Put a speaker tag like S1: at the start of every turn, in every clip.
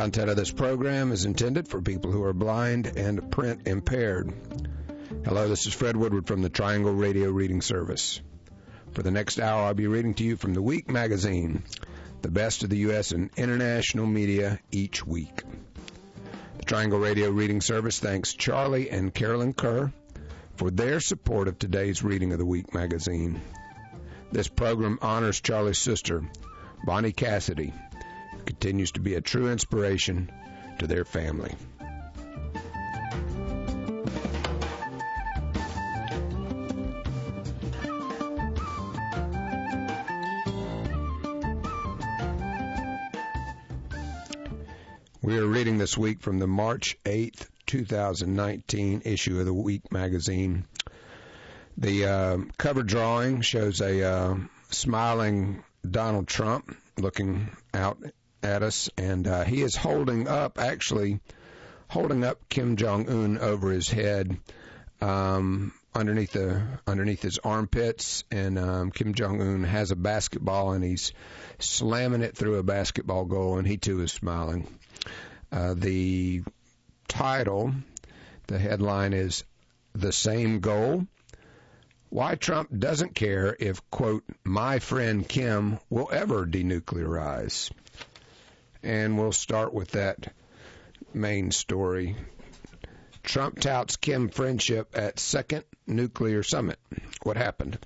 S1: Content of this program is intended for people who are blind and print impaired. Hello, this is Fred Woodward from the Triangle Radio Reading Service. For the next hour, I'll be reading to you from The Week magazine, the best of the U.S. and international media each week. The Triangle Radio Reading Service thanks Charlie and Carolyn Kerr for their support of today's reading of The Week magazine. This program honors Charlie's sister, Bonnie Cassidy, who continues to be a true inspiration to their family. We are reading this week from the March 8th, 2019 issue of The Week magazine. The cover drawing shows a smiling Donald Trump looking out at us, and he is holding up Kim Jong-un over his head, underneath his armpits, and Kim Jong-un has a basketball, and he's slamming it through a basketball goal, and he too is smiling. The title, the headline is "The Same Goal? Why Trump Doesn't Care If, quote, my friend Kim will ever denuclearize." And we'll start with that main story. Trump touts Kim friendship at second nuclear summit. What happened?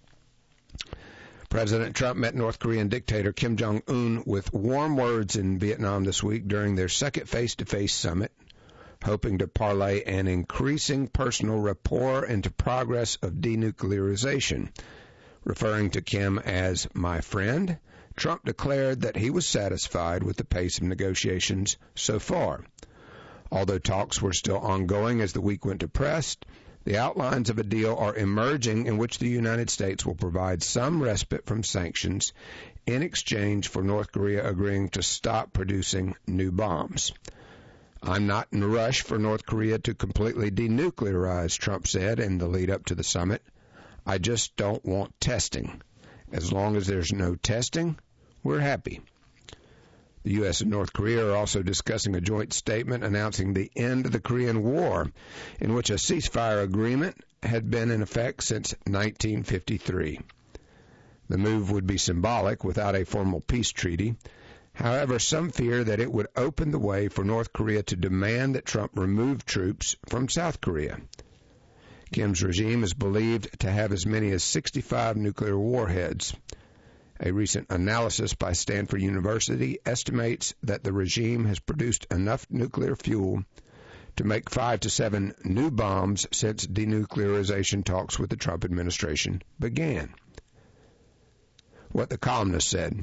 S1: President Trump met North Korean dictator Kim Jong-un with warm words in Vietnam this week during their second face-to-face summit, hoping to parlay an increasing personal rapport into progress of denuclearization. Referring to Kim as my friend, Trump declared that he was satisfied with the pace of negotiations so far. Although talks were still ongoing as the week went to press, the outlines of a deal are emerging in which the United States will provide some respite from sanctions in exchange for North Korea agreeing to stop producing new bombs. I'm not in a rush for North Korea to completely denuclearize, Trump said in the lead up to the summit. I just don't want testing. As long as there's no testing, we're happy. The U.S. and North Korea are also discussing a joint statement announcing the end of the Korean War, in which a ceasefire agreement had been in effect since 1953. The move would be symbolic without a formal peace treaty. However, some fear that it would open the way for North Korea to demand that Trump remove troops from South Korea. Kim's regime is believed to have as many as 65 nuclear warheads. A recent analysis by Stanford University estimates that the regime has produced enough nuclear fuel to make 5 to 7 new bombs since denuclearization talks with the Trump administration began. What the columnist said: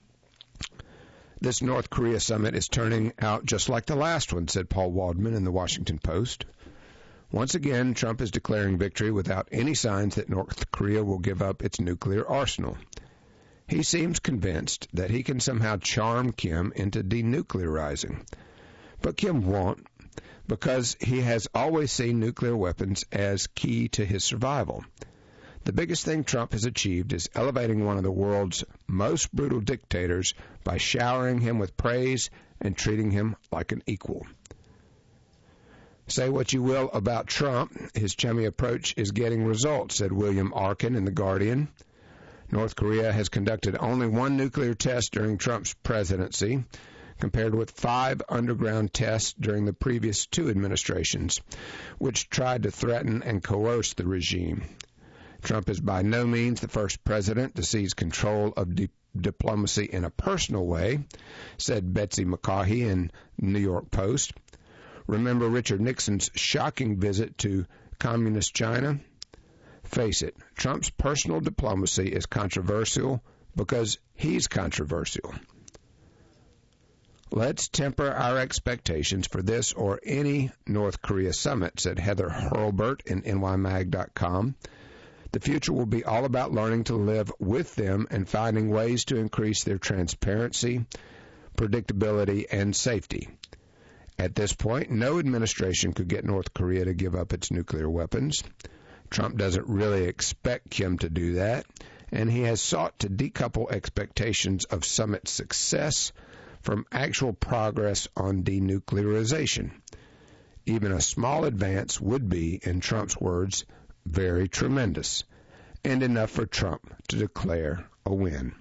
S1: "This North Korea summit is turning out just like the last one," said Paul Waldman in the Washington Post. Once again, Trump is declaring victory without any signs that North Korea will give up its nuclear arsenal. He seems convinced that he can somehow charm Kim into denuclearizing. But Kim won't, because he has always seen nuclear weapons as key to his survival. The biggest thing Trump has achieved is elevating one of the world's most brutal dictators by showering him with praise and treating him like an equal. Say what you will about Trump, his chummy approach is getting results, said William Arkin in The Guardian. North Korea has conducted only one nuclear test during Trump's presidency, compared with 5 underground tests during the previous 2 administrations, which tried to threaten and coerce the regime. Trump is by no means the first president to seize control of diplomacy in a personal way, said Betsy McCaughey in New York Post. Remember Richard Nixon's shocking visit to communist China? Face it, Trump's personal diplomacy is controversial because he's controversial. Let's temper our expectations for this or any North Korea summit, said Heather Hurlbert in nymag.com. The future will be all about learning to live with them and finding ways to increase their transparency, predictability, and safety. At this point, no administration could get North Korea to give up its nuclear weapons. Trump doesn't really expect Kim to do that, and he has sought to decouple expectations of summit success from actual progress on denuclearization. Even a small advance would be, in Trump's words, very tremendous, and enough for Trump to declare a win.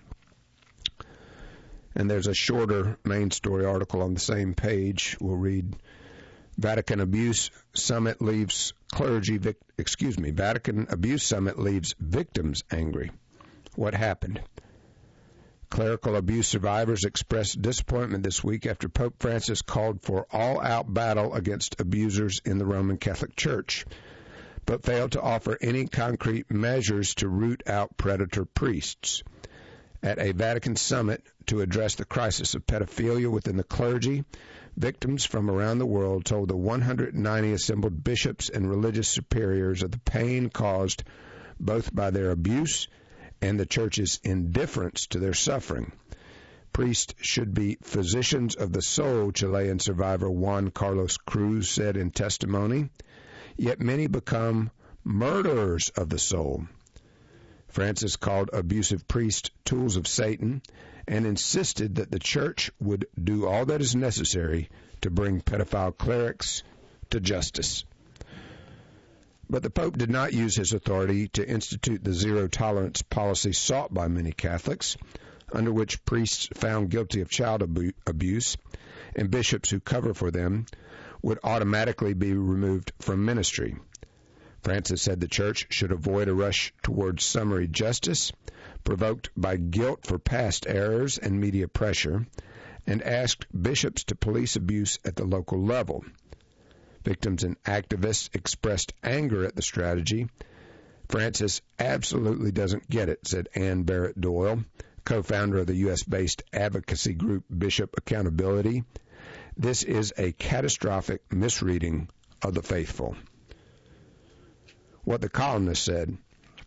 S1: And there's a shorter main story article on the same page. We'll read, Vatican Abuse Summit leaves Vatican Abuse Summit leaves victims angry. What happened? Clerical abuse survivors expressed disappointment this week after Pope Francis called for all-out battle against abusers in the Roman Catholic Church, but failed to offer any concrete measures to root out predator priests. At a Vatican summit to address the crisis of pedophilia within the clergy, victims from around the world told the 190 assembled bishops and religious superiors of the pain caused both by their abuse and the Church's indifference to their suffering. Priests should be physicians of the soul, Chilean survivor Juan Carlos Cruz said in testimony, yet many become murderers of the soul. Francis called abusive priests tools of Satan and insisted that the Church would do all that is necessary to bring pedophile clerics to justice. But the Pope did not use his authority to institute the zero-tolerance policy sought by many Catholics, under which priests found guilty of child abuse and bishops who cover for them would automatically be removed from ministry. Francis said the Church should avoid a rush towards summary justice, provoked by guilt for past errors and media pressure, and asked bishops to police abuse at the local level. Victims and activists expressed anger at the strategy. Francis absolutely doesn't get it, said Ann Barrett Doyle, co-founder of the U.S.-based advocacy group Bishop Accountability. This is a catastrophic misreading of the faithful. What the columnist said,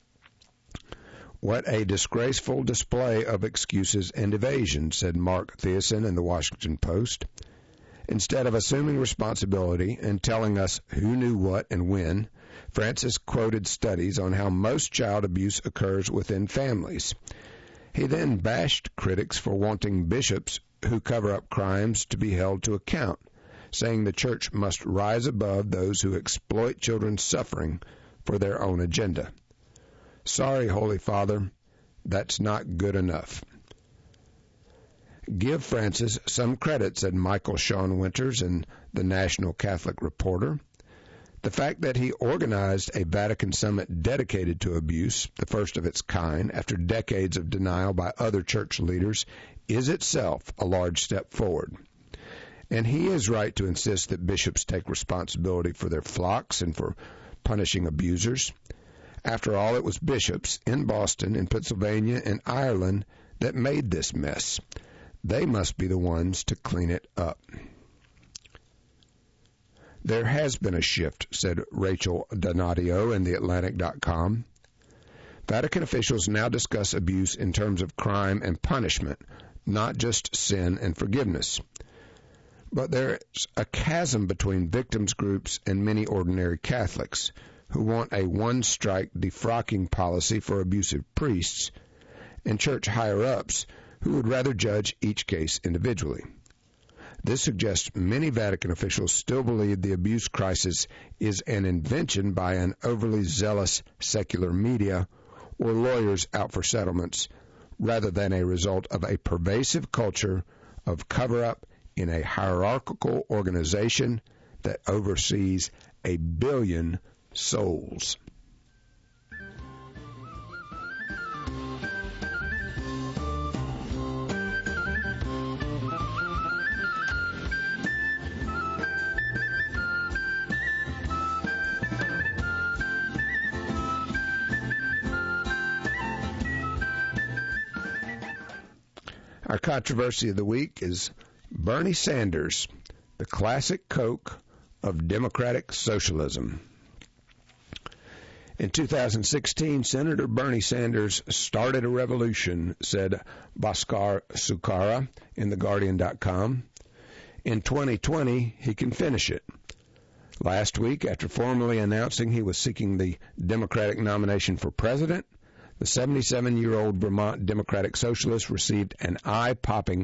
S1: what a disgraceful display of excuses and evasion, said Mark Thiessen in the Washington Post. Instead of assuming responsibility and telling us who knew what and when, Francis quoted studies on how most child abuse occurs within families. He then bashed critics for wanting bishops who cover up crimes to be held to account, saying the Church must rise above those who exploit children's suffering for their own agenda. Sorry, Holy Father, that's not good enough. Give Francis some credit, said Michael Sean Winters in the National Catholic Reporter. The fact that he organized a Vatican summit dedicated to abuse, the first of its kind, after decades of denial by other church leaders, is itself a large step forward. And he is right to insist that bishops take responsibility for their flocks and for punishing abusers. After all, it was bishops in Boston, in Pennsylvania, and Ireland that made this mess. They must be the ones to clean it up. There has been a shift, said Rachel Donatio in TheAtlantic.com. Vatican officials now discuss abuse in terms of crime and punishment, not just sin and forgiveness. But there's a chasm between victims groups and many ordinary Catholics who want a one-strike defrocking policy for abusive priests, and church higher-ups who would rather judge each case individually. This suggests many Vatican officials still believe the abuse crisis is an invention by an overly zealous secular media or lawyers out for settlements, rather than a result of a pervasive culture of cover-up in a hierarchical organization that oversees 1 billion souls. Our controversy of the week is Bernie Sanders, the classic Coke of democratic socialism. In 2016, Senator Bernie Sanders started a revolution, said Bhaskar Sukkara in TheGuardian.com. In 2020, he can finish it. Last week, after formally announcing he was seeking the Democratic nomination for president, The 77-year-old Vermont Democratic Socialist received an eye-popping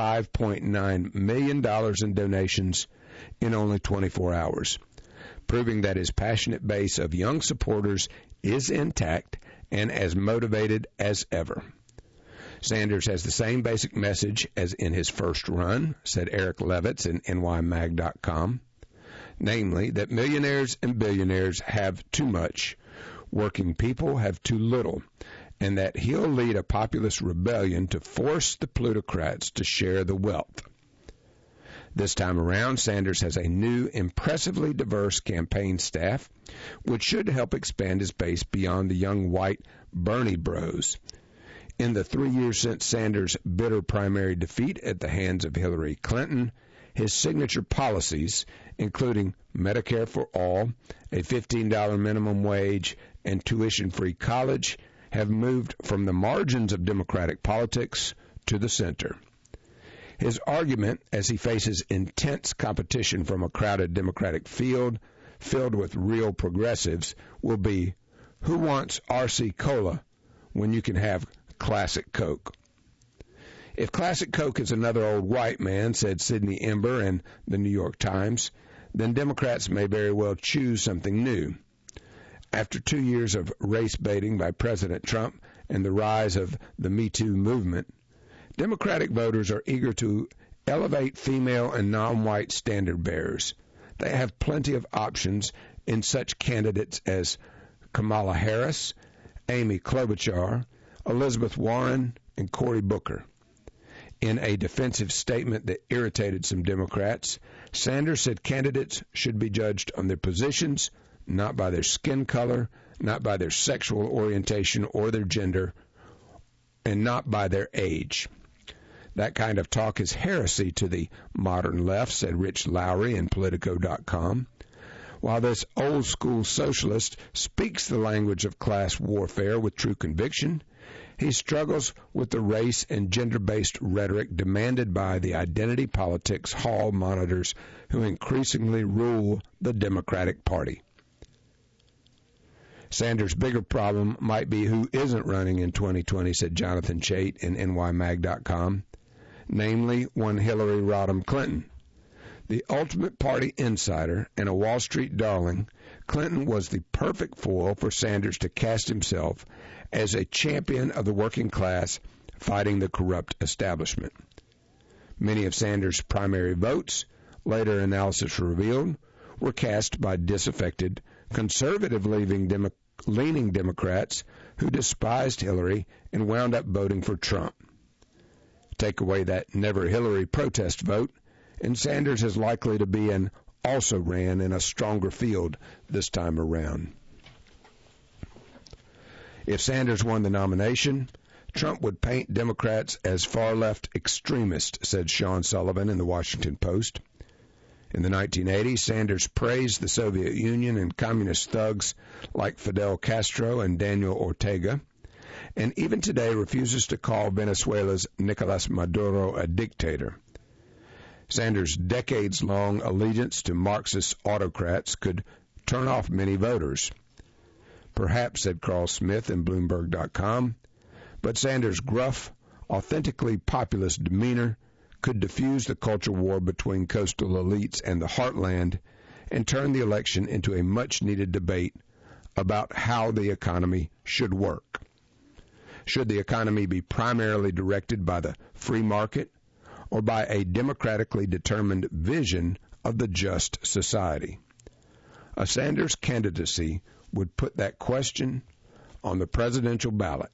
S1: $5.9 million in donations in only 24 hours, proving that his passionate base of young supporters is intact and as motivated as ever. Sanders has the same basic message as in his first run, said Eric Levitz in nymag.com, namely that millionaires and billionaires have too much, working people have too little, and that he'll lead a populist rebellion to force the plutocrats to share the wealth. This time around, Sanders has a new, impressively diverse campaign staff, which should help expand his base beyond the young white Bernie bros. In the 3 years since Sanders' bitter primary defeat at the hands of Hillary Clinton, his signature policies, including Medicare for all, a $15 minimum wage, and tuition-free college, have moved from the margins of Democratic politics to the center. His argument, as he faces intense competition from a crowded Democratic field filled with real progressives, will be, who wants RC Cola when you can have Classic Coke? If Classic Coke is another old white man, said Sidney Ember in the New York Times, then Democrats may very well choose something new. After 2 years of race baiting by President Trump and the rise of the Me Too movement, Democratic voters are eager to elevate female and non-white standard bearers. They have plenty of options in such candidates as Kamala Harris, Amy Klobuchar, Elizabeth Warren, and Cory Booker. In a defensive statement that irritated some Democrats, Sanders said candidates should be judged on their positions, not by their skin color, not by their sexual orientation or their gender, and not by their age. That kind of talk is heresy to the modern left, said Rich Lowry in Politico.com. While this old-school socialist speaks the language of class warfare with true conviction, he struggles with the race and gender-based rhetoric demanded by the identity politics hall monitors who increasingly rule the Democratic Party. Sanders' bigger problem might be who isn't running in 2020, said Jonathan Chait in nymag.com, namely one Hillary Rodham Clinton. The ultimate party insider and a Wall Street darling, Clinton was the perfect foil for Sanders to cast himself as a champion of the working class fighting the corrupt establishment. Many of Sanders' primary votes, later analysis revealed, were cast by disaffected, conservative-leaning Democrats who despised Hillary and wound up voting for Trump. Take away that Never Hillary protest vote, and Sanders is likely to be an also ran in a stronger field this time around. If Sanders won the nomination, Trump would paint Democrats as far-left extremists, said Sean Sullivan in the Washington Post. In the 1980s, Sanders praised the Soviet Union and communist thugs like Fidel Castro and Daniel Ortega, and even today refuses to call Venezuela's Nicolas Maduro a dictator. Sanders' decades-long allegiance to Marxist autocrats could turn off many voters. Perhaps, said Carl Smith in Bloomberg.com, but Sanders' gruff, authentically populist demeanor could diffuse the culture war between coastal elites and the heartland and turn the election into a much-needed debate about how the economy should work. Should the economy be primarily directed by the free market or by a democratically determined vision of the just society? A Sanders candidacy would put that question on the presidential ballot.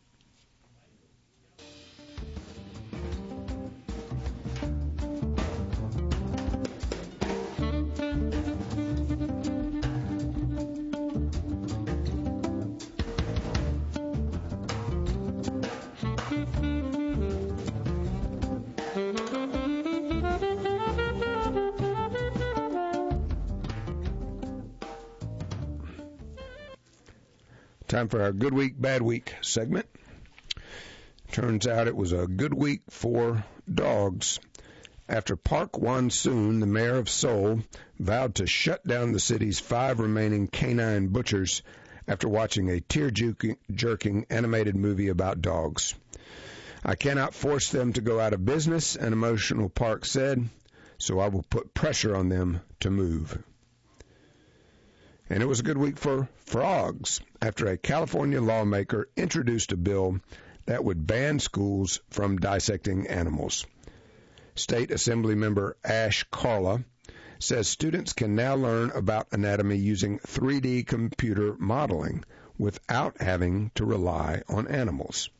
S1: Time for our Good Week, Bad Week segment. Turns out it was a good week for dogs. After Park Wan-soon, the mayor of Seoul, vowed to shut down the city's 5 remaining canine butchers after watching a tear-jerking animated movie about dogs. I cannot force them to go out of business, an emotional Park said, so I will put pressure on them to move. And it was a good week for frogs after a California lawmaker introduced a bill that would ban schools from dissecting animals. State Assembly member Ash Carla says students can now learn about anatomy using 3D computer modeling without having to rely on animals.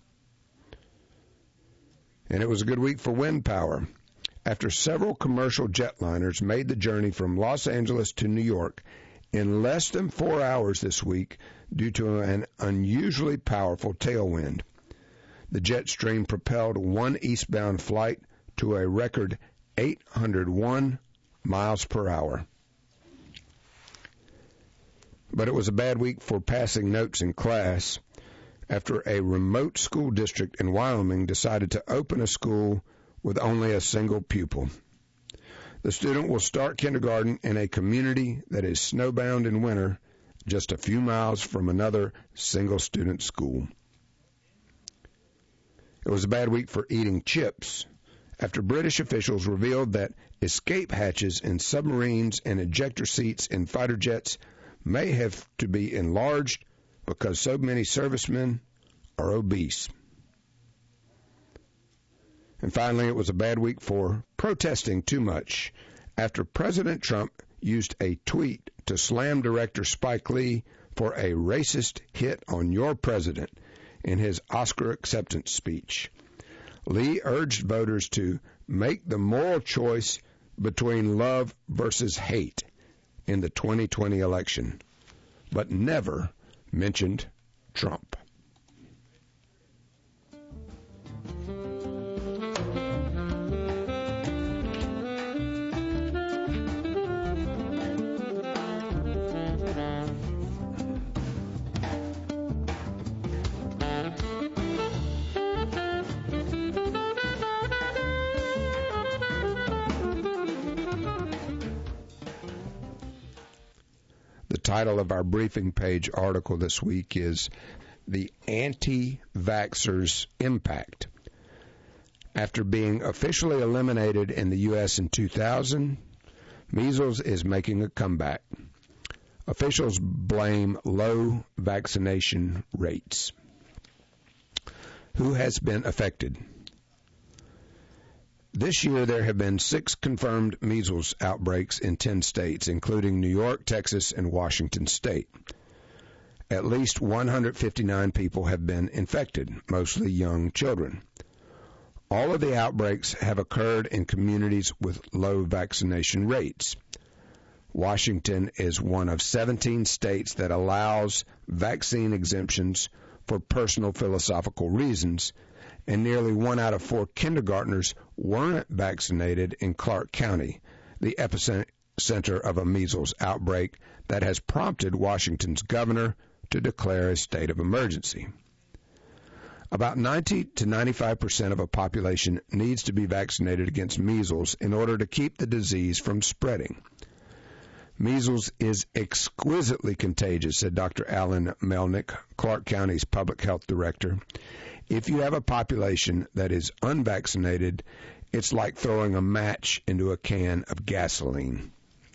S1: And it was a good week for wind power. After several commercial jetliners made the journey from Los Angeles to New York in less than 4 hours this week due to an unusually powerful tailwind. The jet stream propelled one eastbound flight to a record 801 miles per hour. But it was a bad week for passing notes in class after a remote school district in Wyoming decided to open a school with only a single pupil. The student will start kindergarten in a community that is snowbound in winter, just a few miles from another single-student school. It was a bad week for eating chips after British officials revealed that escape hatches in submarines and ejector seats in fighter jets may have to be enlarged because so many servicemen are obese. And finally, it was a bad week for protesting too much after President Trump used a tweet to slam director Spike Lee for a racist hit on your president in his Oscar acceptance speech. Lee urged voters to make the moral choice between love versus hate in the 2020 election, but never mentioned Trump. The title of our briefing page article this week is The Anti-Vaxxers' Impact. After being officially eliminated in the U.S. in 2000, measles is making a comeback. Officials blame low vaccination rates. Who has been affected? This year, there have been 6 confirmed measles outbreaks in 10 states, including New York, Texas, and Washington state. At least 159 people have been infected, mostly young children. All of the outbreaks have occurred in communities with low vaccination rates. Washington is one of 17 states that allows vaccine exemptions for personal philosophical reasons, and nearly 1 out of 4 kindergartners weren't vaccinated in Clark County, the epicenter of a measles outbreak that has prompted Washington's governor to declare a state of emergency. About 90 to 95% of a population needs to be vaccinated against measles in order to keep the disease from spreading. Measles is exquisitely contagious, said Dr. Alan Melnick, Clark County's public health director. If you have a population that is unvaccinated, it's like throwing a match into a can of gasoline.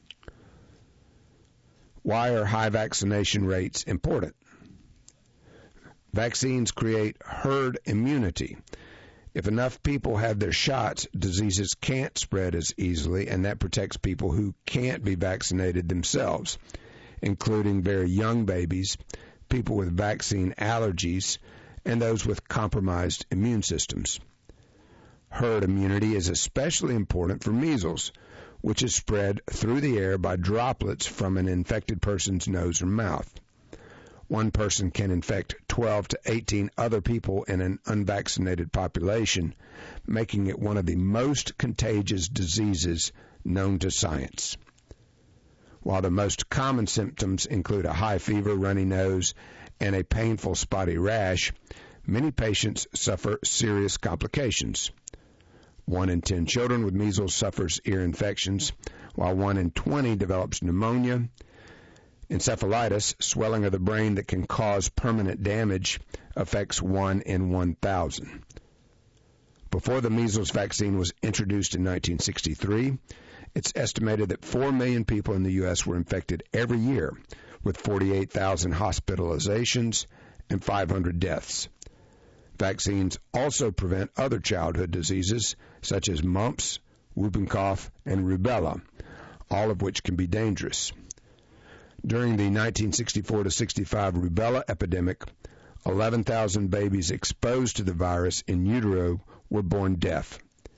S1: Why are high vaccination rates important? Vaccines create herd immunity. If enough people have their shots, diseases can't spread as easily, and that protects people who can't be vaccinated themselves, including very young babies, people with vaccine allergies, and those with compromised immune systems. Herd immunity is especially important for measles, which is spread through the air by droplets from an infected person's nose or mouth. One person can infect 12 to 18 other people in an unvaccinated population, making it one of the most contagious diseases known to science. While the most common symptoms include a high fever, runny nose, and a painful spotty rash, many patients suffer serious complications. 1 in 10 children with measles suffers ear infections, while 1 in 20 develops pneumonia. Encephalitis, swelling of the brain that can cause permanent damage, affects 1 in 1,000. Before the measles vaccine was introduced in 1963, it's estimated that 4 million people in the U.S. were infected every year, with 48,000 hospitalizations and 500 deaths. Vaccines also prevent other childhood diseases such as mumps, whooping cough, and rubella, all of which can be dangerous. During the 1964-65 rubella epidemic, 11,000 babies exposed to the virus in utero were born deaf.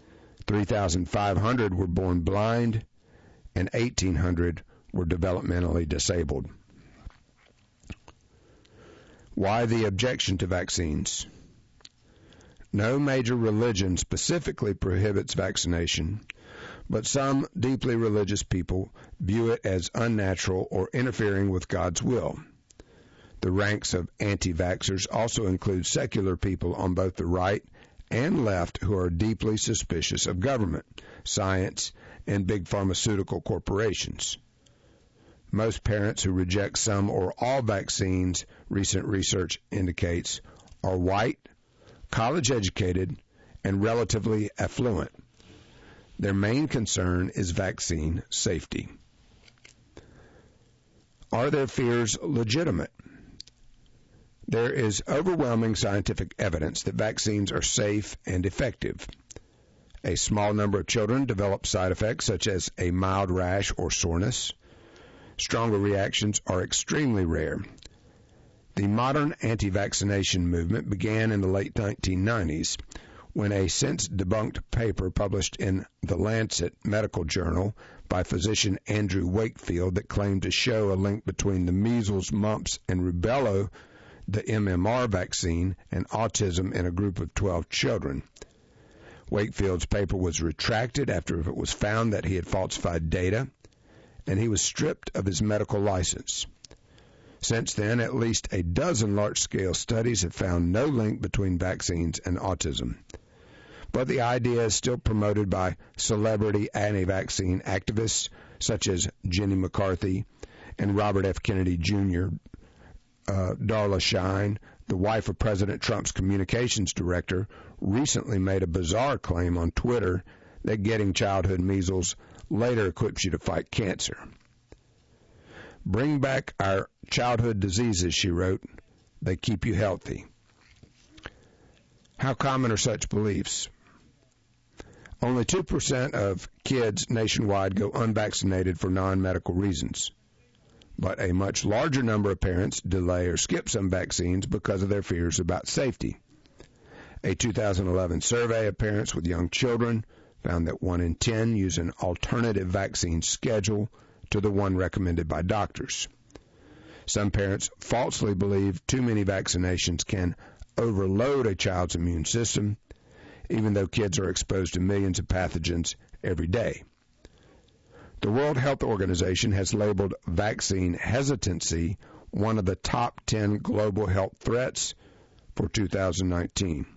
S1: 3,500 were born blind, and 1,800 were developmentally disabled. Why the objection to vaccines? No major religion specifically prohibits vaccination, but some deeply religious people view it as unnatural or interfering with God's will. The ranks of anti-vaxxers also include secular people on both the right and left who are deeply suspicious of government, science, and big pharmaceutical corporations. Most parents who reject some or all vaccines, recent research indicates, are white, college-educated, and relatively affluent. Their main concern is vaccine safety. Are their fears legitimate? There is overwhelming scientific evidence that vaccines are safe and effective. A small number of children develop side effects such as a mild rash or soreness. Stronger reactions are extremely rare. The modern anti-vaccination movement began in the late 1990s when a since-debunked paper published in The Lancet Medical Journal by physician Andrew Wakefield that claimed to show a link between the measles, mumps, and rubella, the MMR vaccine, and autism in a group of 12 children. Wakefield's paper was retracted after it was found that he had falsified data, and he was stripped of his medical license. Since then, at least a dozen large-scale studies have found no link between vaccines and autism. But the idea is still promoted by celebrity anti-vaccine activists such as Jenny McCarthy and Robert F. Kennedy Jr. Darla Shine, the wife of President Trump's communications director, recently made a bizarre claim on Twitter that getting childhood measles later equips you to fight cancer. Bring back our childhood diseases, she wrote. They keep you healthy. How common are such beliefs? Only 2% of kids nationwide go unvaccinated for non-medical reasons, but a much larger number of parents delay or skip some vaccines because of their fears about safety. A 2011 survey of parents with young children found that 1 in 10 use an alternative vaccine schedule to the one recommended by doctors. Some parents falsely believe too many vaccinations can overload a child's immune system, even though kids are exposed to millions of pathogens every day. The World Health Organization has labeled vaccine hesitancy one of the top 10 global health threats for 2019.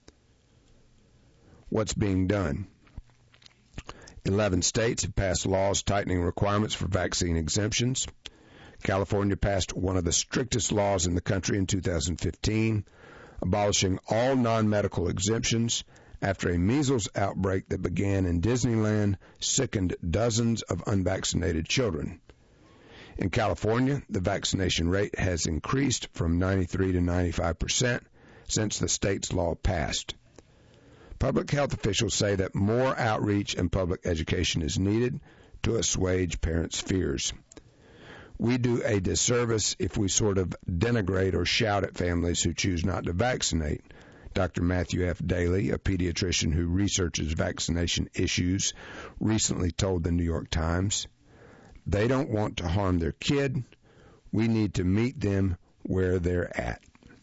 S1: What's being done? 11 states have passed laws tightening requirements for vaccine exemptions. California passed one of the strictest laws in the country in 2015, abolishing all non-medical exemptions after a measles outbreak that began in Disneyland sickened dozens of unvaccinated children. In California, the vaccination rate has increased from 93 to 95% since the state's law passed. Public health officials say that more outreach and public education is needed to assuage parents' fears. We do a disservice if we sort of denigrate or shout at families who choose not to vaccinate. Dr. Matthew F. Daly, a pediatrician who researches vaccination issues, recently told the New York Times, "They don't want to harm their kid. We need to meet them where they're at."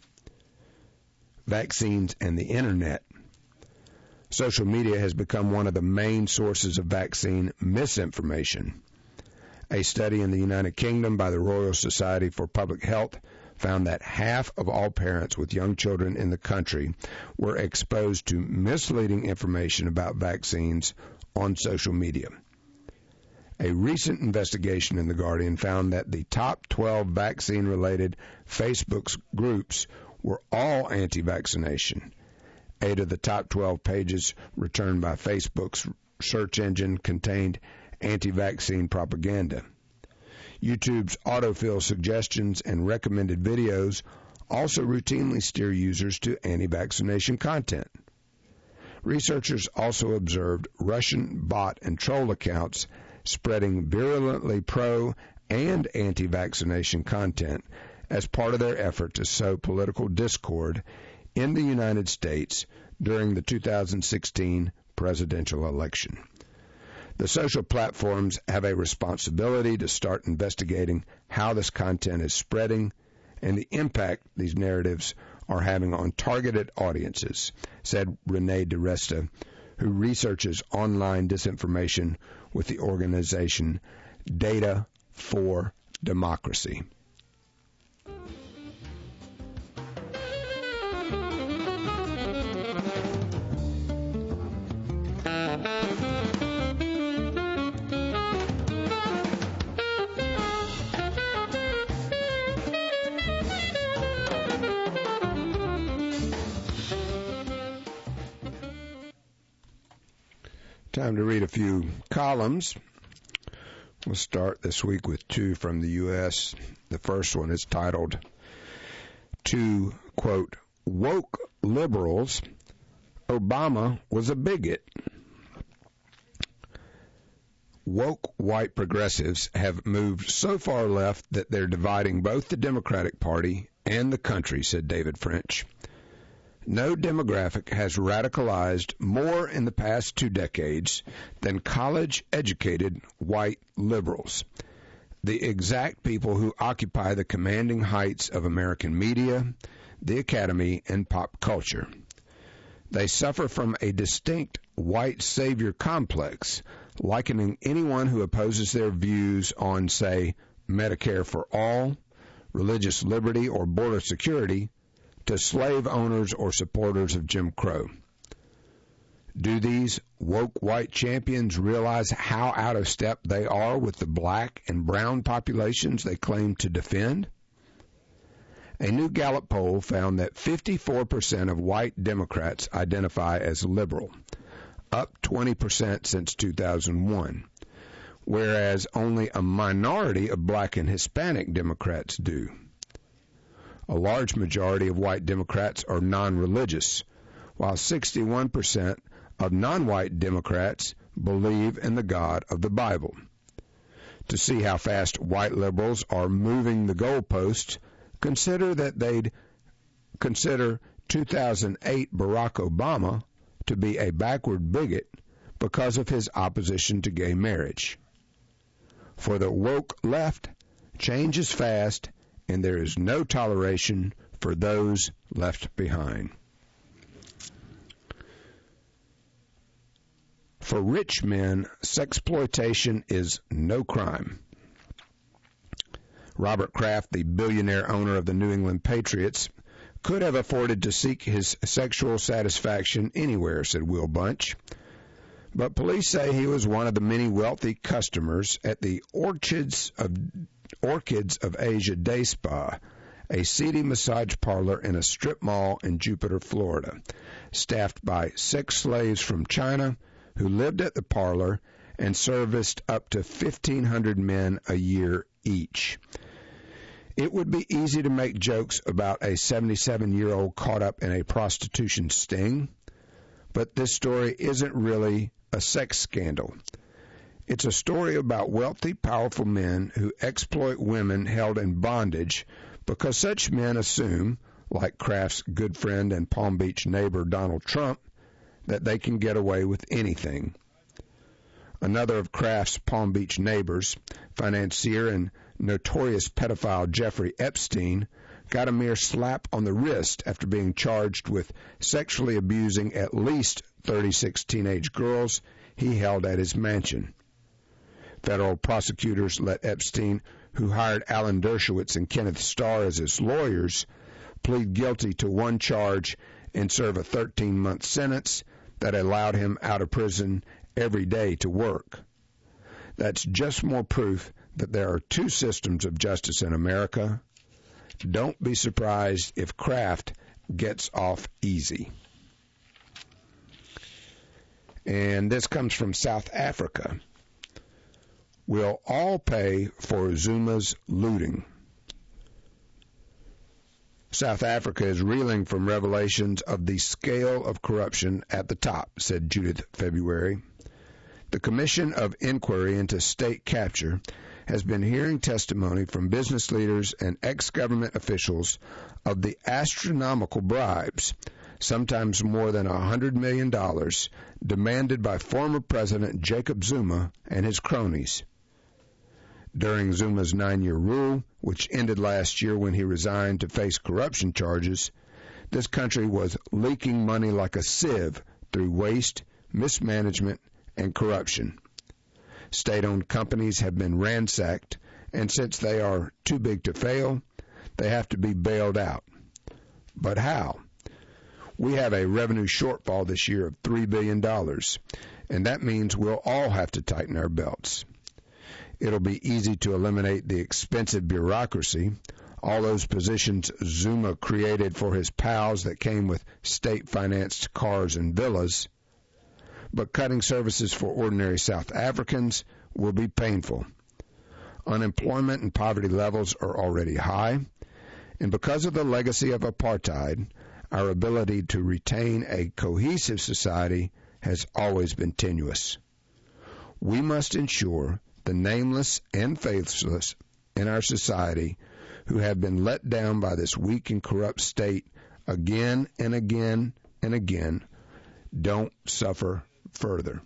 S1: Vaccines and the Internet. Social media has become one of the main sources of vaccine misinformation. A study in the United Kingdom by the Royal Society for Public Health found that half of all parents with young children in the country were exposed to misleading information about vaccines on social media. A recent investigation in The Guardian found that the top 12 vaccine-related Facebook groups were all anti-vaccination. 8 of the top 12 pages returned by Facebook's search engine contained anti-vaccine propaganda. YouTube's autofill suggestions and recommended videos also routinely steer users to anti-vaccination content. Researchers also observed Russian bot and troll accounts spreading virulently pro- and anti-vaccination content as part of their effort to sow political discord in the United States during the 2016 presidential election. The social platforms have a responsibility to start investigating how this content is spreading and the impact these narratives are having on targeted audiences, said Renee DiResta, who researches online disinformation with the organization Data for Democracy. Time to read a few columns. We'll start this week with 2 from the U.S. The first one is titled, "To, quote, woke liberals, Obama was a bigot." Woke white progressives have moved so far left that they're dividing both the Democratic Party and the country, said David French. No demographic has radicalized more in the past 2 decades than college-educated white liberals, the exact people who occupy the commanding heights of American media, the academy, and pop culture. They suffer from a distinct white savior complex, likening anyone who opposes their views on, say, Medicare for all, religious liberty, or border security to slave owners or supporters of Jim Crow. Do these woke white champions realize how out of step they are with the black and brown populations they claim to defend? A new Gallup poll found that 54% of white Democrats identify as liberal, up 20% since 2001, whereas only a minority of black and Hispanic Democrats do. A large majority of white Democrats are non-religious, while 61% of non-white Democrats believe in the God of the Bible. To see how fast white liberals are moving the goalposts, consider that they'd consider 2008 Barack Obama to be a backward bigot because of his opposition to gay marriage. For the woke left, change is fast, and there is no toleration for those left behind. For rich men, sexploitation is no crime. Robert Kraft, the billionaire owner of the New England Patriots, could have afforded to seek his sexual satisfaction anywhere, said Will Bunch. But police say he was one of the many wealthy customers at the Orchids of Asia Day Spa, a seedy massage parlor in a strip mall in Jupiter, Florida, staffed by sex slaves from China who lived at the parlor and serviced up to 1,500 men a year each. It would be easy to make jokes about a 77-year-old caught up in a prostitution sting, but this story isn't really a sex scandal. It's a story about wealthy, powerful men who exploit women held in bondage because such men assume, like Kraft's good friend and Palm Beach neighbor Donald Trump, that they can get away with anything. Another of Kraft's Palm Beach neighbors, financier and notorious pedophile Jeffrey Epstein, got a mere slap on the wrist after being charged with sexually abusing at least 36 teenage girls he held at his mansion. Federal prosecutors let Epstein, who hired Alan Dershowitz and Kenneth Starr as his lawyers, plead guilty to one charge and serve a 13-month sentence that allowed him out of prison every day to work. That's just more proof that there are two systems of justice in America. Don't be surprised if Kraft gets off easy. And this comes from South Africa. We'll all pay for Zuma's looting. South Africa is reeling from revelations of the scale of corruption at the top, said Judith February. The Commission of Inquiry into State Capture has been hearing testimony from business leaders and ex-government officials of the astronomical bribes, sometimes more than $100 million, demanded by former President Jacob Zuma and his cronies. During Zuma's 9-year rule, which ended last year when he resigned to face corruption charges, this country was leaking money like a sieve through waste, mismanagement, and corruption. State-owned companies have been ransacked, and since they are too big to fail, they have to be bailed out. But how? We have a revenue shortfall this year of $3 billion, and that means we'll all have to tighten our belts. It'll be easy to eliminate the expensive bureaucracy, all those positions Zuma created for his pals that came with state-financed cars and villas. But cutting services for ordinary South Africans will be painful. Unemployment and poverty levels are already high, and because of the legacy of apartheid, our ability to retain a cohesive society has always been tenuous. We must ensure the nameless and faithless in our society who have been let down by this weak and corrupt state again and again and again don't suffer further.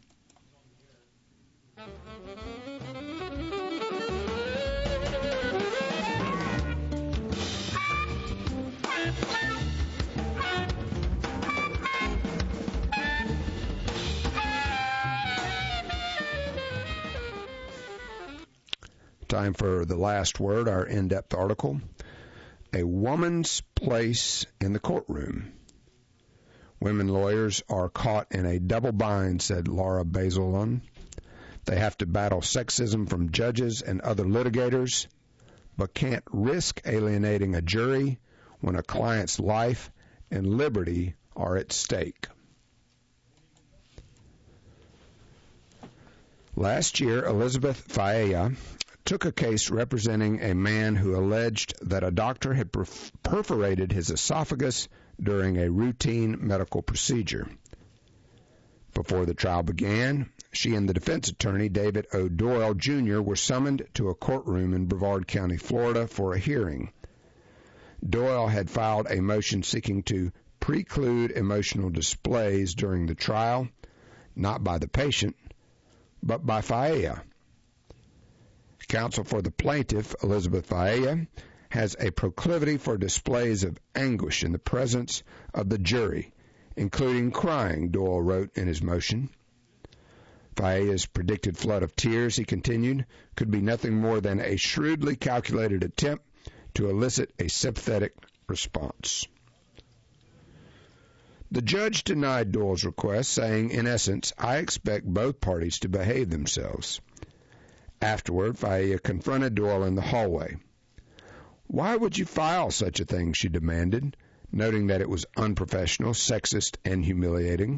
S1: Time for the last word, our in-depth article. A woman's place in the courtroom. Women lawyers are caught in a double bind, said Laura Bazelon. They have to battle sexism from judges and other litigators, but can't risk alienating a jury when a client's life and liberty are at stake. Last year, Elizabeth Failla took a case representing a man who alleged that a doctor had perforated his esophagus during a routine medical procedure. Before the trial began, she and the defense attorney, David O. Doyle, Jr., were summoned to a courtroom in Brevard County, Florida, for a hearing. Doyle had filed a motion seeking to preclude emotional displays during the trial, not by the patient, but by Failla. Counsel for the plaintiff, Elizabeth Failla, has a proclivity for displays of anguish in the presence of the jury, including crying, Doyle wrote in his motion. Failla's predicted flood of tears, he continued, could be nothing more than a shrewdly calculated attempt to elicit a sympathetic response. The judge denied Doyle's request, saying, in essence, I expect both parties to behave themselves. Afterward, Failla confronted Doyle in the hallway. Why would you file such a thing, she demanded, noting that it was unprofessional, sexist, and humiliating.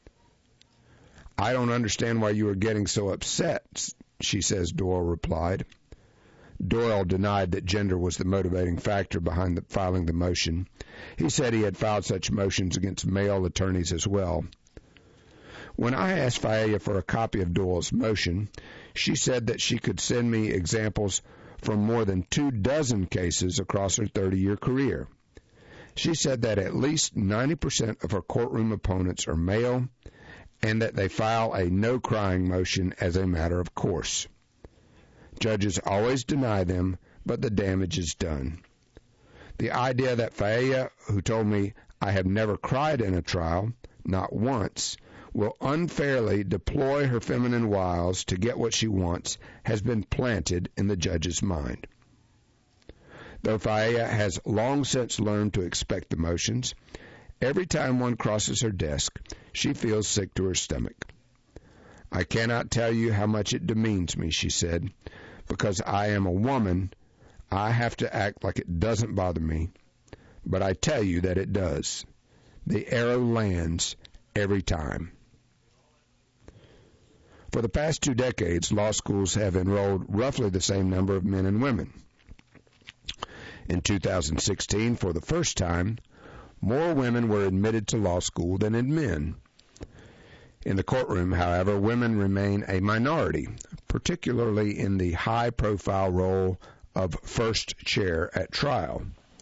S1: I don't understand why you are getting so upset, she says, Doyle replied. Doyle denied that gender was the motivating factor behind filing the motion. He said he had filed such motions against male attorneys as well. When I asked Failla for a copy of Doyle's motion, she said that she could send me examples from more than 24 cases across her 30-year career. She said that at least 90% of her courtroom opponents are male and that they file a no-crying motion as a matter of course. Judges always deny them, but the damage is done. The idea that Failla, who told me I have never cried in a trial, not once, will unfairly deploy her feminine wiles to get what she wants has been planted in the judge's mind. Though Failla has long since learned to expect the motions, every time one crosses her desk, she feels sick to her stomach. I cannot tell you how much it demeans me, she said. Because I am a woman, I have to act like it doesn't bother me. But I tell you that it does. The arrow lands every time. For the past 2 decades, law schools have enrolled roughly the same number of men and women. In 2016, for the first time, more women were admitted to law school than men. In the courtroom, however, women remain a minority, particularly in the high-profile role of first chair at trial.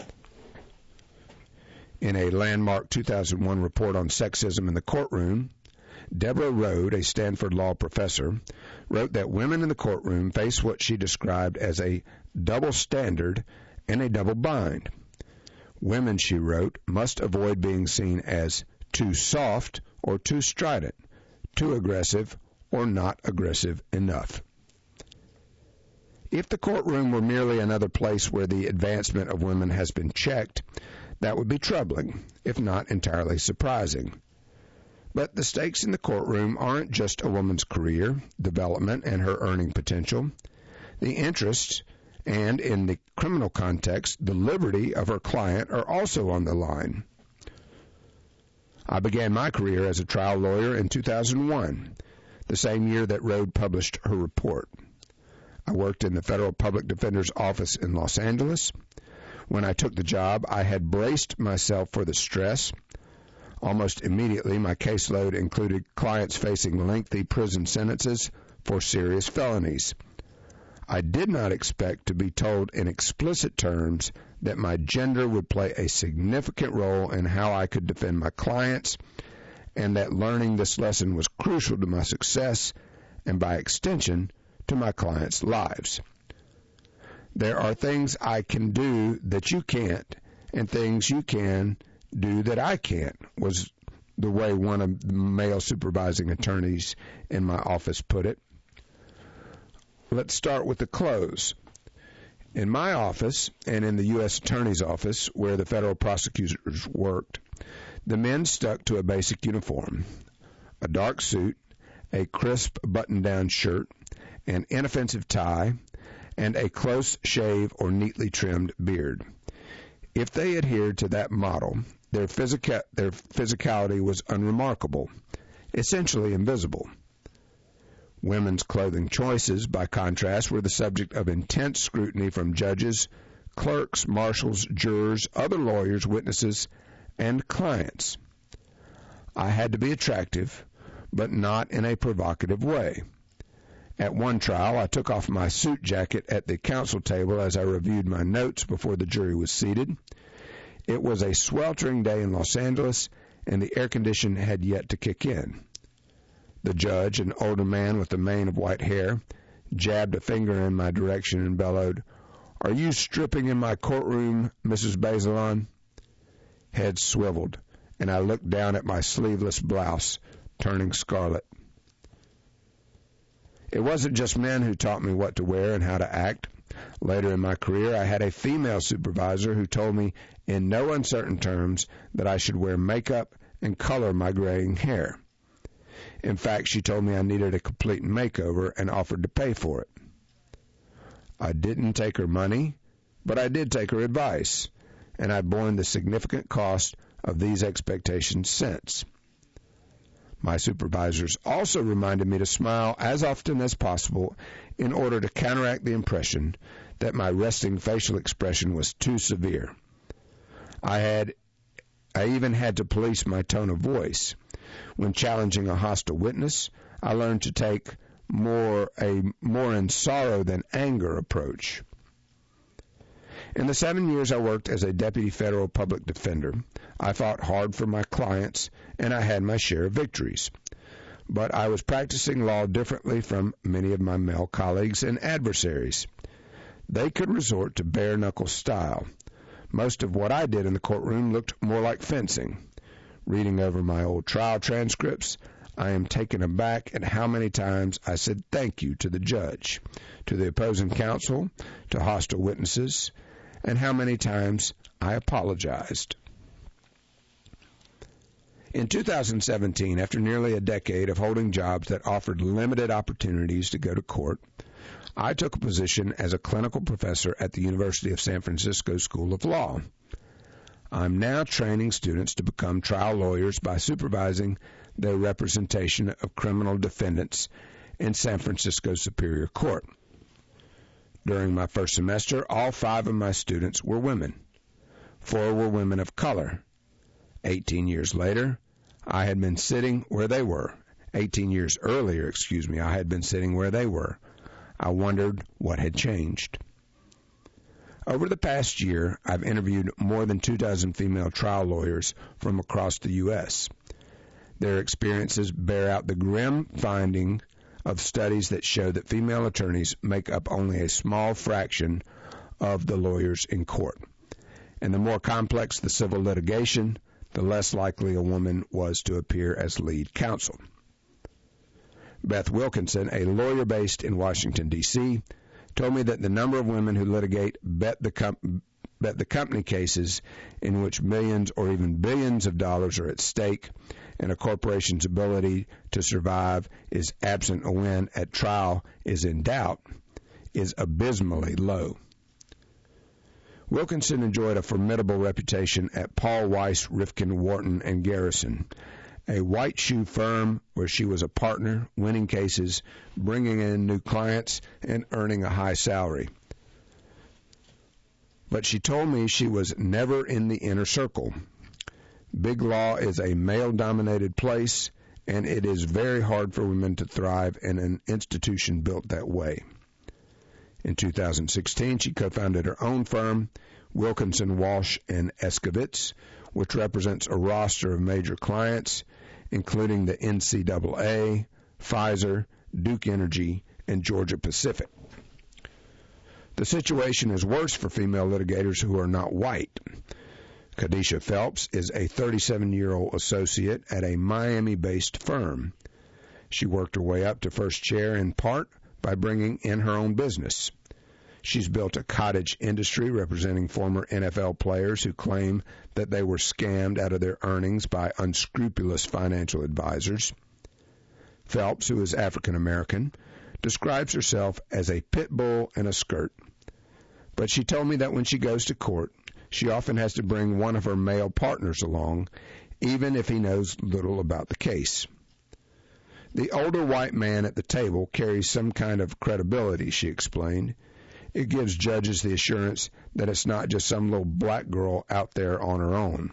S1: In a landmark 2001 report on sexism in the courtroom, Deborah Rode, a Stanford law professor, wrote that women in the courtroom face what she described as a double standard and a double bind. Women, she wrote, must avoid being seen as too soft or too strident, too aggressive or not aggressive enough. If the courtroom were merely another place where the advancement of women has been checked, that would be troubling, if not entirely surprising. But the stakes in the courtroom aren't just a woman's career, development, and her earning potential. The interests and, in the criminal context, the liberty of her client are also on the line. I began my career as a trial lawyer in 2001, the same year that Rode published her report. I worked in the Federal Public Defender's Office in Los Angeles. When I took the job, I had braced myself for the stress. Almost immediately, my caseload included clients facing lengthy prison sentences for serious felonies. I did not expect to be told in explicit terms that my gender would play a significant role in how I could defend my clients, and that learning this lesson was crucial to my success and, by extension, to my clients' lives. There are things I can do that you can't, and things you can do that I can't, was the way one of the male supervising attorneys in my office put it. Let's start with the close. In my office and in the U.S. Attorney's Office, where the federal prosecutors worked, the men stuck to a basic uniform, a dark suit, a crisp button-down shirt, an inoffensive tie, and a close shave or neatly trimmed beard. If they adhered to that model, their physicality was unremarkable, essentially invisible. Women's clothing choices, by contrast, were the subject of intense scrutiny from judges, clerks, marshals, jurors, other lawyers, witnesses, and clients. I had to be attractive, but not in a provocative way. At one trial, I took off my suit jacket at the counsel table as I reviewed my notes before the jury was seated. It was a sweltering day in Los Angeles, and the air conditioning had yet to kick in. The judge, an older man with a mane of white hair, jabbed a finger in my direction and bellowed, "Are you stripping in my courtroom, Mrs. Bazelon?" Head swiveled, and I looked down at my sleeveless blouse, turning scarlet. It wasn't just men who taught me what to wear and how to act. Later in my career, I had a female supervisor who told me in no uncertain terms that I should wear makeup and color my graying hair. In fact, she told me I needed a complete makeover and offered to pay for it. I didn't take her money, but I did take her advice, and I've borne the significant cost of these expectations since. My supervisors also reminded me to smile as often as possible in order to counteract the impression that my resting facial expression was too severe. I even had to police my tone of voice. When challenging a hostile witness, I learned to take a more in sorrow than anger approach. In the 7 years I worked as a deputy federal public defender, I fought hard for my clients, and I had my share of victories. But I was practicing law differently from many of my male colleagues and adversaries. They could resort to bare-knuckle style. Most of what I did in the courtroom looked more like fencing. Reading over my old trial transcripts, I am taken aback at how many times I said thank you to the judge, to the opposing counsel, to hostile witnesses, and how many times I apologized. In 2017, after nearly a decade of holding jobs that offered limited opportunities to go to court, I took a position as a clinical professor at the University of San Francisco School of Law. I'm now training students to become trial lawyers by supervising their representation of criminal defendants in San Francisco Superior Court. During my first semester, all 5 of my students were women. 4 were women of color. 18 years later, I had been sitting where they were. 18 years earlier, I had been sitting where they were. I wondered what had changed. Over the past year, I've interviewed more than 2 dozen female trial lawyers from across the U.S. Their experiences bear out the grim finding of studies that show that female attorneys make up only a small fraction of the lawyers in court. And the more complex the civil litigation, the less likely a woman was to appear as lead counsel. Beth Wilkinson, a lawyer based in Washington, D.C., told me that the number of women who litigate bet the company cases in which millions or even billions of dollars are at stake and a corporation's ability to survive is absent a win at trial is in doubt is abysmally low. Wilkinson enjoyed a formidable reputation at Paul Weiss, Rifkin, Wharton, and Garrison, a white shoe firm where she was a partner, winning cases, bringing in new clients, and earning a high salary. But she told me she was never in the inner circle. Big law is a male-dominated place, and it is very hard for women to thrive in an institution built that way. In 2016, she co-founded her own firm, Wilkinson, Walsh & Eskovitz, which represents a roster of major clients, including the NCAA, Pfizer, Duke Energy, and Georgia Pacific. The situation is worse for female litigators who are not white. Kadisha Phelps is a 37-year-old associate at a Miami-based firm. She worked her way up to first chair in part by bringing in her own business. She's built a cottage industry representing former NFL players who claim that they were scammed out of their earnings by unscrupulous financial advisors. Phelps, who is African American, describes herself as a pit bull in a skirt. But she told me that when she goes to court, she often has to bring one of her male partners along, even if he knows little about the case. The older white man at the table carries some kind of credibility, she explained. It gives judges the assurance that it's not just some little black girl out there on her own.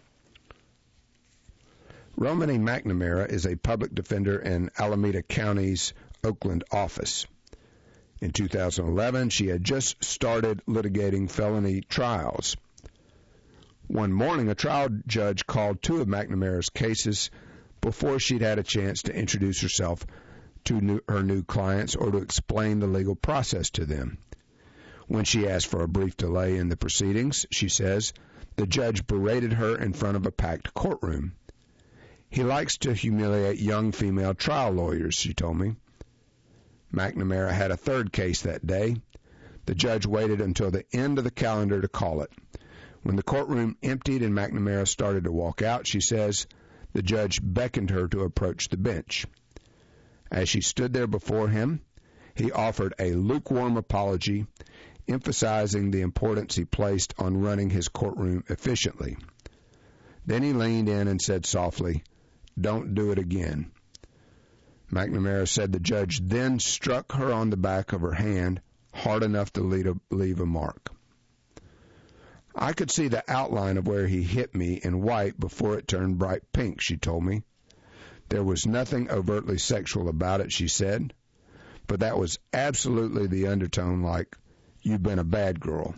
S1: Romany McNamara is a public defender in Alameda County's Oakland office. In 2011, she had just started litigating felony trials. One morning, a trial judge called 2 of McNamara's cases before she'd had a chance to introduce herself to her new clients or to explain the legal process to them. When she asked for a brief delay in the proceedings, she says, the judge berated her in front of a packed courtroom. He likes to humiliate young female trial lawyers, she told me. McNamara had a 3rd case that day. The judge waited until the end of the calendar to call it. When the courtroom emptied and McNamara started to walk out, she says, the judge beckoned her to approach the bench. As she stood there before him, he offered a lukewarm apology, emphasizing the importance he placed on running his courtroom efficiently. Then he leaned in and said softly, "Don't do it again." McNamara said the judge then struck her on the back of her hand hard enough to leave a mark. I could see the outline of where he hit me in white before it turned bright pink, she told me. There was nothing overtly sexual about it, she said, but that was absolutely the undertone, like, "You've been a bad girl."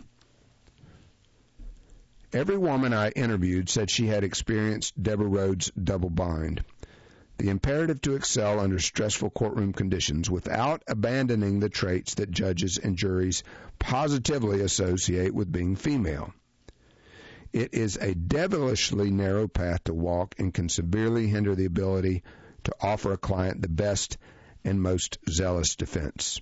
S1: Every woman I interviewed said she had experienced Deborah Rhodes' double bind, the imperative to excel under stressful courtroom conditions without abandoning the traits that judges and juries positively associate with being female. It is a devilishly narrow path to walk and can severely hinder the ability to offer a client the best and most zealous defense.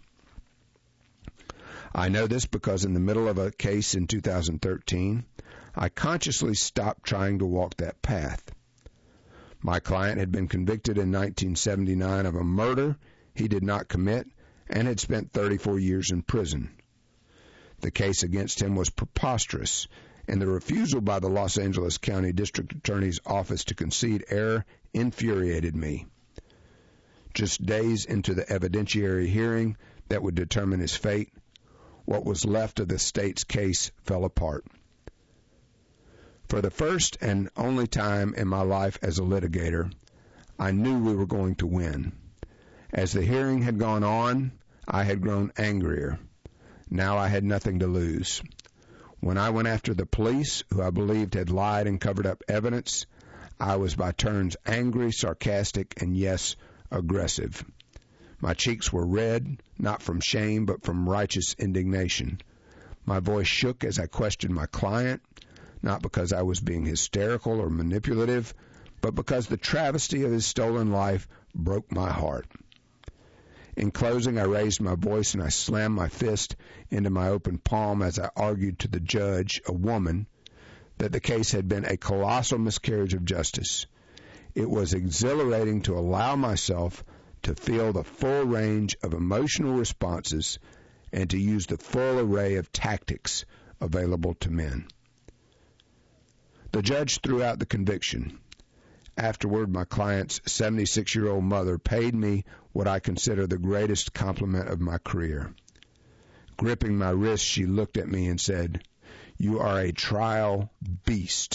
S1: I know this because in the middle of a case in 2013, I consciously stopped trying to walk that path. My client had been convicted in 1979 of a murder he did not commit and had spent 34 years in prison. The case against him was preposterous, and the refusal by the Los Angeles County District Attorney's Office to concede error infuriated me. Just days into the evidentiary hearing that would determine his fate, what was left of the state's case fell apart. For the first and only time in my life as a litigator, I knew we were going to win. As the hearing had gone on, I had grown angrier. Now I had nothing to lose. When I went after the police, who I believed had lied and covered up evidence, I was by turns angry, sarcastic, and yes, aggressive. My cheeks were red, not from shame, but from righteous indignation. My voice shook as I questioned my client, not because I was being hysterical or manipulative, but because the travesty of his stolen life broke my heart. In closing, I raised my voice and I slammed my fist into my open palm as I argued to the judge, a woman, that the case had been a colossal miscarriage of justice. It was exhilarating to allow myself to feel the full range of emotional responses and to use the full array of tactics available to men. The judge threw out the conviction. Afterward, my client's 76-year-old mother paid me what I consider the greatest compliment of my career. Gripping my wrist, she looked at me and said, "You are a trial beast."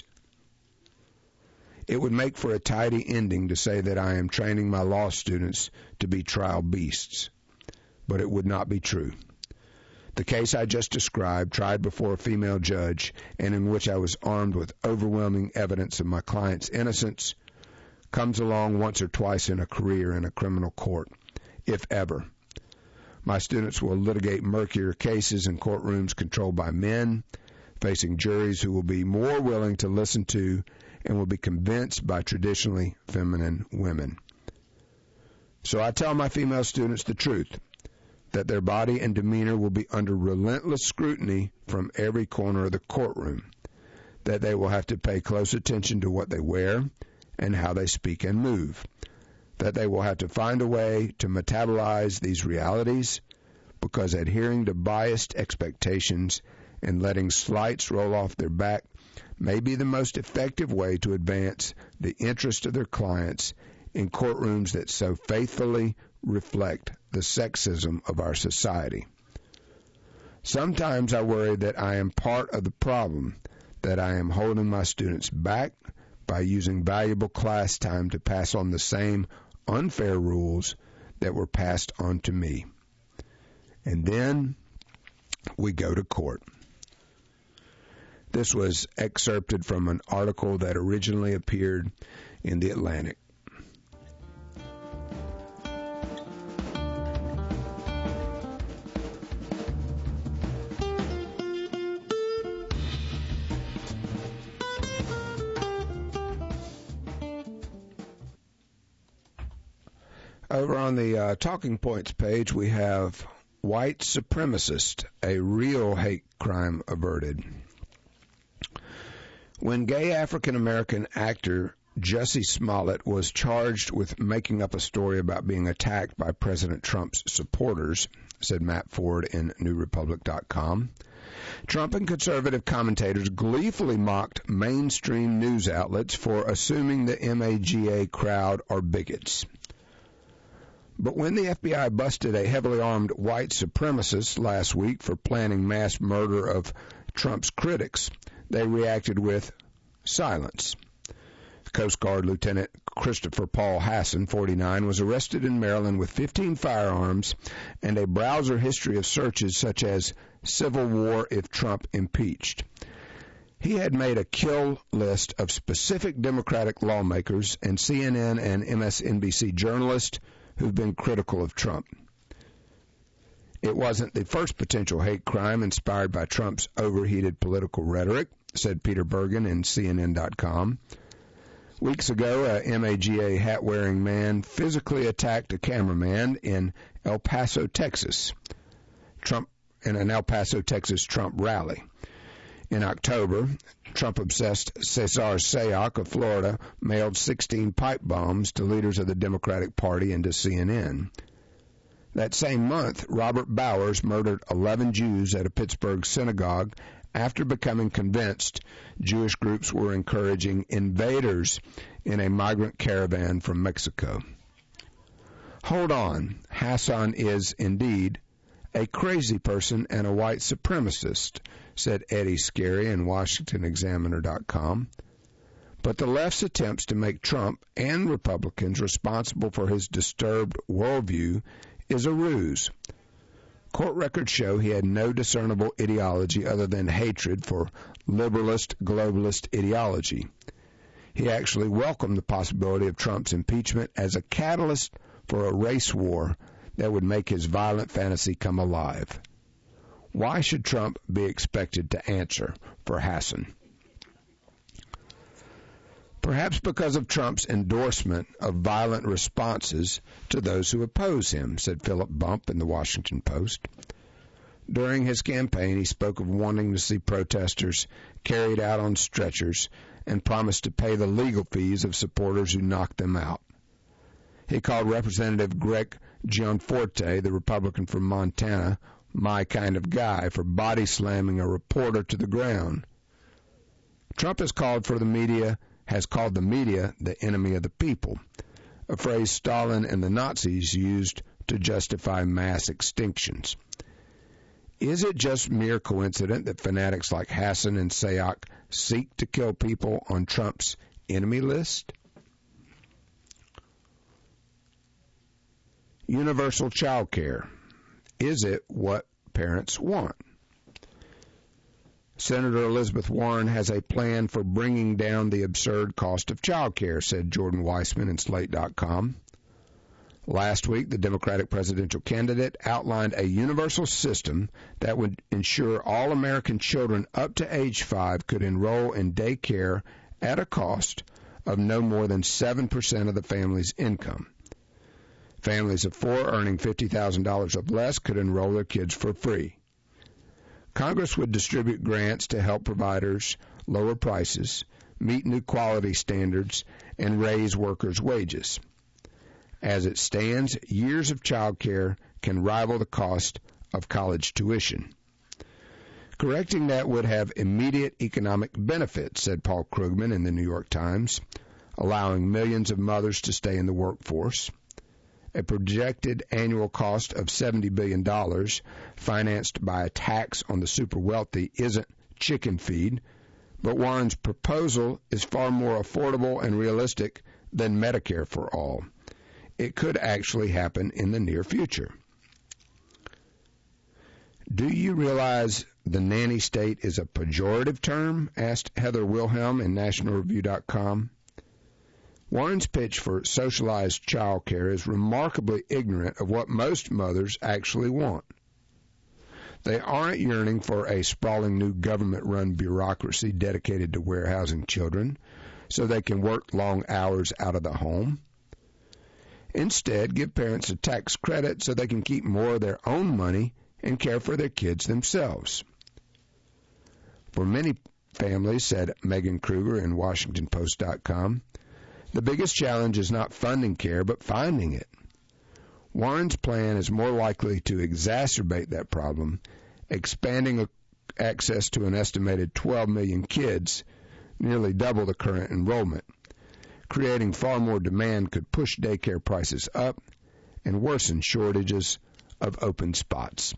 S1: It would make for a tidy ending to say that I am training my law students to be trial beasts, but it would not be true. The case I just described, tried before a female judge, and in which I was armed with overwhelming evidence of my client's innocence, comes along once or twice in a career in a criminal court, if ever. My students will litigate murkier cases in courtrooms controlled by men, facing juries who will be more willing to listen to and will be convinced by traditionally feminine women. So I tell my female students the truth, that their body and demeanor will be under relentless scrutiny from every corner of the courtroom, that they will have to pay close attention to what they wear and how they speak and move, that they will have to find a way to metabolize these realities, because adhering to biased expectations and letting slights roll off their back may be the most effective way to advance the interest of their clients in courtrooms that so faithfully reflect the sexism of our society. Sometimes I worry that I am part of the problem, that I am holding my students back by using valuable class time to pass on the same unfair rules that were passed on to me. And then we go to court. This was excerpted from an article that originally appeared in The Atlantic. Over on the Talking Points page, we have White Supremacist, a real hate crime averted. When gay African-American actor Jussie Smollett was charged with making up a story about being attacked by President Trump's supporters, said Matt Ford in NewRepublic.com, Trump and conservative commentators gleefully mocked mainstream news outlets for assuming the MAGA crowd are bigots. But when the FBI busted a heavily armed white supremacist last week for planning mass murder of Trump's critics, they reacted with silence. Coast Guard Lieutenant Christopher Paul Hasson, 49, was arrested in Maryland with 15 firearms and a browser history of searches such as Civil War if Trump impeached. He had made a kill list of specific Democratic lawmakers and CNN and MSNBC journalists who've been critical of Trump. It wasn't the first potential hate crime inspired by Trump's overheated political rhetoric, said Peter Bergen in CNN.com. Weeks ago, a MAGA hat-wearing man physically attacked a cameraman in El Paso, Texas, in an El Paso, Texas Trump rally. In October, Trump-obsessed Cesar Sayoc of Florida mailed 16 pipe bombs to leaders of the Democratic Party and to CNN. That same month, Robert Bowers murdered 11 Jews at a Pittsburgh synagogue after becoming convinced Jewish groups were encouraging invaders in a migrant caravan from Mexico. Hold on, Hassan is indeed a crazy person and a white supremacist, said Eddie Scarry in WashingtonExaminer.com. But the left's attempts to make Trump and Republicans responsible for his disturbed worldview is a ruse. Court records show he had no discernible ideology other than hatred for liberalist, globalist ideology. He actually welcomed the possibility of Trump's impeachment as a catalyst for a race war that would make his violent fantasy come alive. Why should Trump be expected to answer for Hassan? Perhaps because of Trump's endorsement of violent responses to those who oppose him, said Philip Bump in the Washington Post. During his campaign, he spoke of wanting to see protesters carried out on stretchers and promised to pay the legal fees of supporters who knocked them out. He called Representative Greg Gianforte, the Republican from Montana, my kind of guy for body slamming a reporter to the ground. Trump has called the media the enemy of the people, a phrase Stalin and the Nazis used to justify mass extinctions. Is it just mere coincidence that fanatics like Hassan and Sayoc seek to kill people on Trump's enemy list? Universal child care. Is it what parents want? Senator Elizabeth Warren has a plan for bringing down the absurd cost of child care, said Jordan Weissman in Slate.com. Last week, the Democratic presidential candidate outlined a universal system that would ensure all American children up to age 5 could enroll in daycare at a cost of no more than 7% of the family's income. Families of 4 earning $50,000 or less could enroll their kids for free. Congress would distribute grants to help providers lower prices, meet new quality standards, and raise workers' wages. As it stands, years of child care can rival the cost of college tuition. Correcting that would have immediate economic benefits, said Paul Krugman in the New York Times, allowing millions of mothers to stay in the workforce. A projected annual cost of $70 billion, financed by a tax on the super wealthy, isn't chicken feed, but Warren's proposal is far more affordable and realistic than Medicare for all. It could actually happen in the near future. Do you realize the nanny state is a pejorative term? Asked Heather Wilhelm in NationalReview.com. Warren's pitch for socialized child care is remarkably ignorant of what most mothers actually want. They aren't yearning for a sprawling new government-run bureaucracy dedicated to warehousing children so they can work long hours out of the home. Instead, give parents a tax credit so they can keep more of their own money and care for their kids themselves. For many families, said Megan Kruger in WashingtonPost.com, the biggest challenge is not funding care, but finding it. Warren's plan is more likely to exacerbate that problem, expanding access to an estimated 12 million kids, nearly double the current enrollment. Creating far more demand could push daycare prices up and worsen shortages of open spots.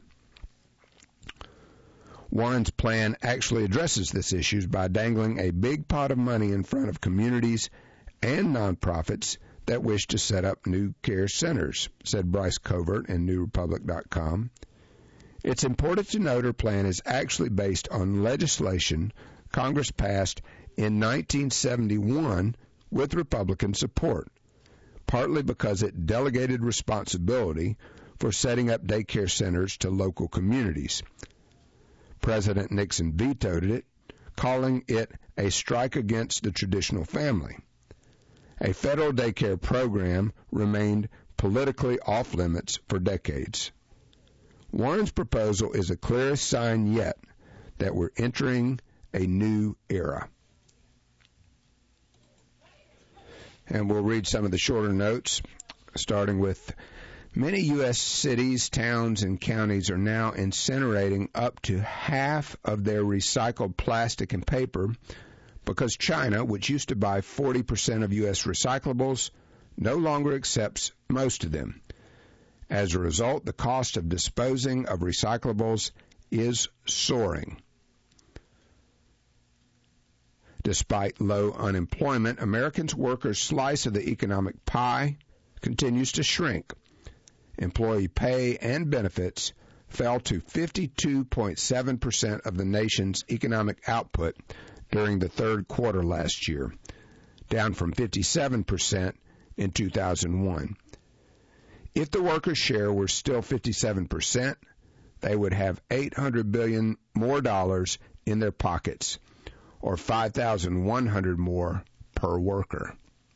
S1: Warren's plan actually addresses this issue by dangling a big pot of money in front of communities and nonprofits that wish to set up new care centers, said Bryce Covert in NewRepublic.com. It's important to note her plan is actually based on legislation Congress passed in 1971 with Republican support, partly because it delegated responsibility for setting up daycare centers to local communities. President Nixon vetoed it, calling it a strike against the traditional family. A federal daycare program remained politically off limits for decades. Warren's proposal is the clearest sign yet that we're entering a new era. And we'll read some of the shorter notes, starting with many U.S. cities, towns, and counties are now incinerating up to half of their recycled plastic and paper because China, which used to buy 40% of U.S. recyclables, no longer accepts most of them. As a result, the cost of disposing of recyclables is soaring. Despite low unemployment, Americans' workers' slice of the economic pie continues to shrink. Employee pay and benefits fell to 52.7% of the nation's economic output during the third quarter last year, down from 57% in 2001. If the workers' share were still 57%, they would have $800 billion more dollars in their pockets, or $5,100 more per worker.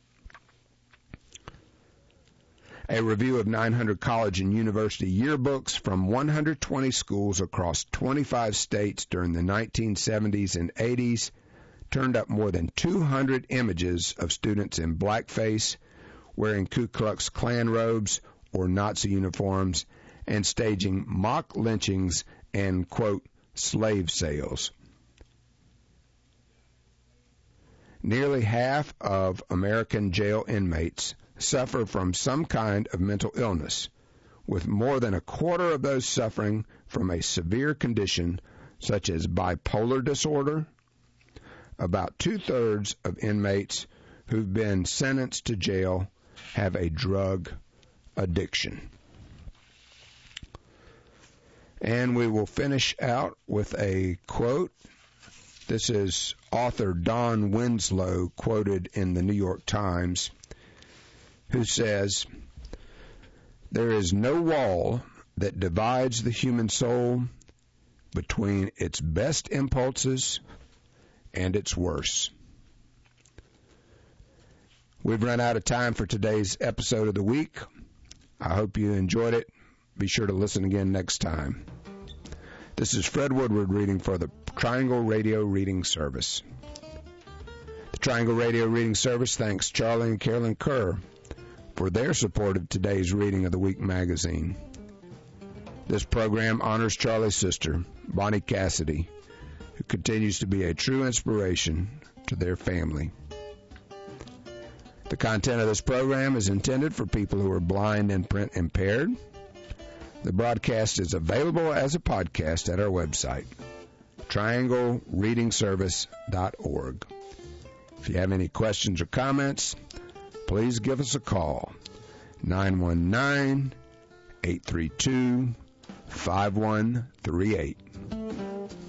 S1: A review of 900 college and university yearbooks from 120 schools across 25 states during the 1970s and 80s turned up more than 200 images of students in blackface, wearing Ku Klux Klan robes or Nazi uniforms, and staging mock lynchings and, quote, slave sales. Nearly half of American jail inmates suffer from some kind of mental illness, with more than a quarter of those suffering from a severe condition such as bipolar disorder. About two-thirds of inmates who've been sentenced to jail have a drug addiction. And we will finish out with a quote. This is author Don Winslow, quoted in the New York Times, who says, "There is no wall that divides the human soul between its best impulses and its worst." We've run out of time for today's episode of the week. I hope you enjoyed it. Be sure to listen again next time. This is Fred Woodward reading for the Triangle Radio Reading Service. The Triangle Radio Reading Service thanks Charlie and Carolyn Kerr for their support of today's reading of the Week magazine. This program honors Charlie's sister, Bonnie Cassidy, who continues to be a true inspiration to their family. The content of this program is intended for people who are blind and print impaired. The broadcast is available as a podcast at our website, trianglereadingservice.org. If you have any questions or comments, please give us a call, 919-832-5138.